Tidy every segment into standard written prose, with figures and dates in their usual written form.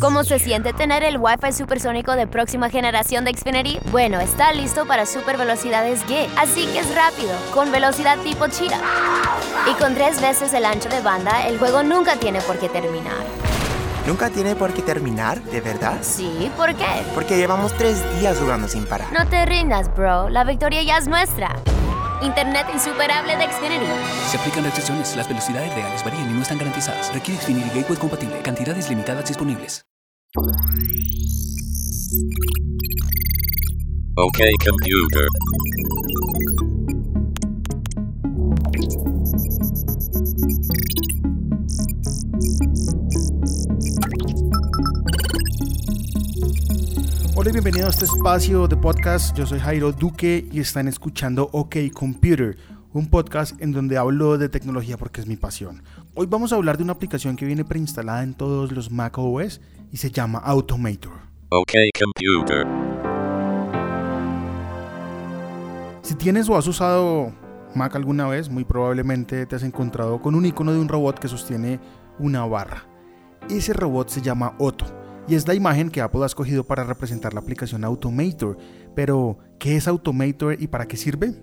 ¿Cómo se siente tener el Wi-Fi supersónico de próxima generación de Xfinity? Bueno, está listo para super velocidades Gig, así que es rápido, con velocidad tipo Cheetah. Y con 3 veces el ancho de banda, el juego nunca tiene por qué terminar. ¿Nunca tiene por qué terminar, de verdad? Sí, ¿por qué? Porque llevamos 3 días jugando sin parar. No te rindas, bro. La victoria ya es nuestra. Internet insuperable de Xfinity. Se aplican restricciones. Las velocidades reales varían y no están garantizadas. Requiere Xfinity Gateway compatible. Cantidades limitadas disponibles. Okay, computer. Hola y bienvenido a este espacio de podcast. Yo soy Jairo Duque y están escuchando OK Computer, un podcast en donde hablo de tecnología porque es mi pasión. Hoy vamos a hablar de una aplicación que viene preinstalada en todos los Mac OS y se llama Automator. OK Computer. Si tienes o has usado Mac alguna vez, muy probablemente te has encontrado con un icono de un robot que sostiene una barra. Ese robot se llama Otto y es la imagen que Apple ha escogido para representar la aplicación Automator. Pero, ¿qué es Automator y para qué sirve?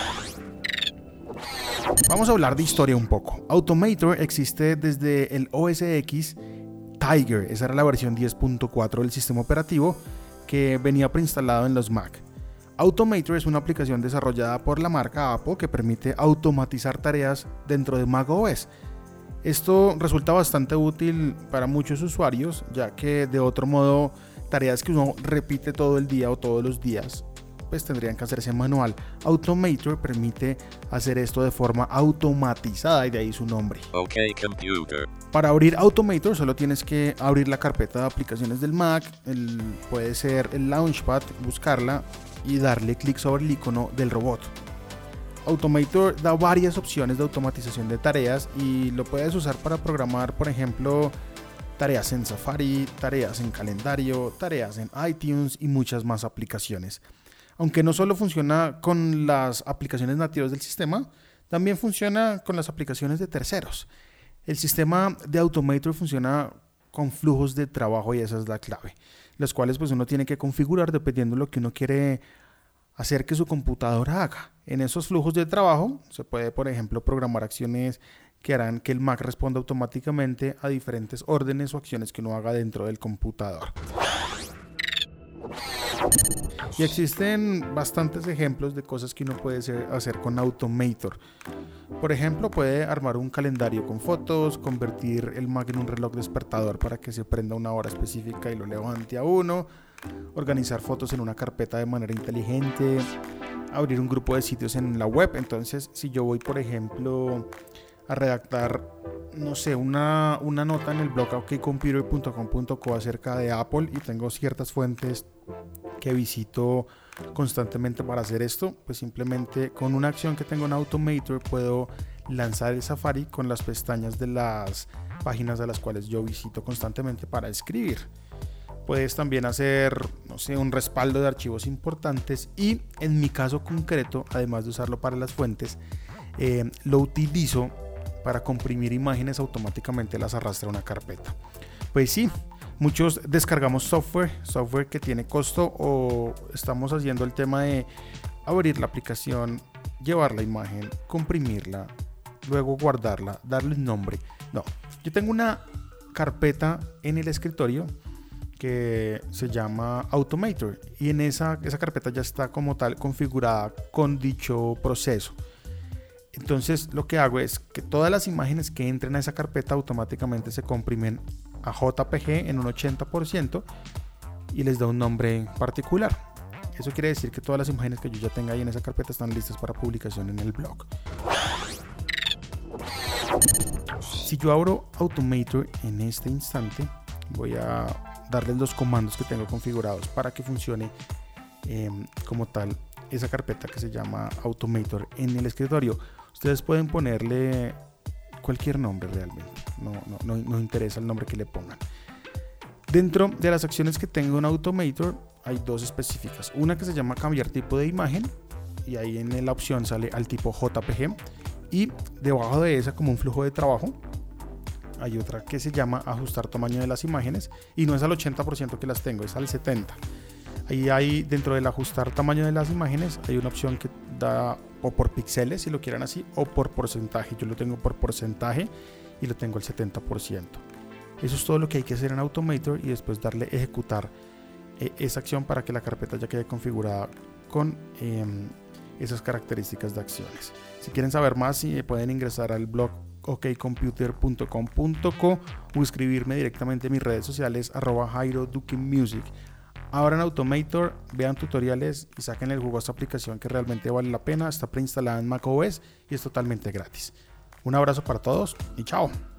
Vamos a hablar de historia un poco. Automator existe desde el OS X Tiger, esa era la versión 10.4 del sistema operativo que venía preinstalado en los Mac. Automator es una aplicación desarrollada por la marca Apple que permite automatizar tareas dentro de macOS. Esto resulta bastante útil para muchos usuarios, ya que de otro modo tareas que uno repite todo el día o todos los días pues tendrían que hacerse manual. Automator permite hacer esto de forma automatizada y de ahí su nombre. OK Computer. Para abrir Automator solo tienes que abrir la carpeta de aplicaciones del Mac, puede ser el Launchpad, buscarla y darle clic sobre el icono del robot. Automator da varias opciones de automatización de tareas y lo puedes usar para programar, por ejemplo, tareas en Safari, tareas en calendario, tareas en iTunes y muchas más aplicaciones. Aunque no solo funciona con las aplicaciones nativas del sistema, también funciona con las aplicaciones de terceros. El sistema de Automator funciona con flujos de trabajo y esa es la clave, los cuales pues uno tiene que configurar dependiendo de lo que uno quiere hacer que su computadora haga. En esos flujos de trabajo se puede, por ejemplo, programar acciones que harán que el Mac responda automáticamente a diferentes órdenes o acciones que uno haga dentro del computador. Y existen bastantes ejemplos de cosas que uno puede hacer con Automator. Por ejemplo, puede armar un calendario con fotos, convertir el Mac en un reloj despertador para que se prenda a una hora específica y lo levante a uno, organizar fotos en una carpeta de manera inteligente, abrir un grupo de sitios en la web. Entonces, si yo voy, por ejemplo, a redactar, no sé, una nota en el blog okcomputer.com.co acerca de Apple y tengo ciertas fuentes que visito constantemente para hacer esto, pues simplemente con una acción que tengo en Automator puedo lanzar el Safari con las pestañas de las páginas a las cuales yo visito constantemente para escribir. Puedes también hacer, no sé, un respaldo de archivos importantes y en mi caso concreto, además de usarlo para las fuentes, lo utilizo para comprimir imágenes automáticamente, las arrastra a una carpeta. Pues sí, muchos descargamos software que tiene costo o estamos haciendo el tema de abrir la aplicación, llevar la imagen, comprimirla, luego guardarla, darle un nombre. No, yo tengo una carpeta en el escritorio que se llama Automator y en esa carpeta ya está como tal configurada con dicho proceso. Entonces lo que hago es que todas las imágenes que entren a esa carpeta automáticamente se comprimen a JPG en un 80% y les da un nombre particular. Eso quiere decir que todas las imágenes que yo ya tenga ahí en esa carpeta están listas para publicación en el blog. Si yo abro Automator en este instante, voy a darles los comandos que tengo configurados para que funcione como tal esa carpeta que se llama Automator en el escritorio. Ustedes pueden ponerle cualquier nombre realmente, no interesa el nombre que le pongan. Dentro de las acciones que tengo en Automator hay dos específicas, una que se llama cambiar tipo de imagen y ahí en la opción sale al tipo JPG y debajo de esa como un flujo de trabajo hay otra que se llama ajustar tamaño de las imágenes y no es al 80% que las tengo, es al 70%. Ahí hay, dentro del ajustar tamaño de las imágenes, hay una opción que da o por píxeles, si lo quieren así, o por porcentaje. Yo lo tengo por porcentaje y lo tengo al 70%. Eso es todo lo que hay que hacer en Automator y después darle ejecutar esa acción para que la carpeta ya quede configurada con esas características de acciones. Si quieren saber más, pueden ingresar al blog okcomputer.com.co o escribirme directamente en mis redes sociales @JairoDuqueMusic. Abran Automator, vean tutoriales y saquen el jugo a esta aplicación que realmente vale la pena. Está preinstalada en macOS y es totalmente gratis. Un abrazo para todos y chao.